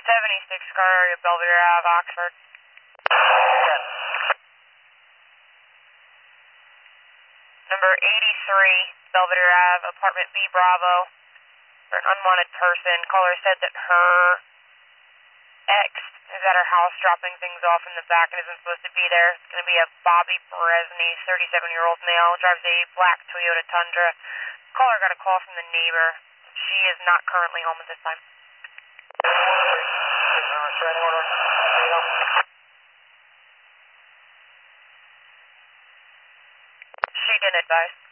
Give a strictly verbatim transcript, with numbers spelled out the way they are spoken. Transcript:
seventy-six car area, Belvedere Ave, Oxford. ten. Number eighty-three, Belvedere Ave, apartment B Bravo, for an unwanted person. Caller said that her ex is at her house dropping things off in the back and isn't supposed to be there. It's going to be a Bobby Beresny, thirty-seven-year-old male, drives a black Toyota Tundra. Caller got a call from the neighbor. She is not currently home at this time. Restraining order. She didn't advise.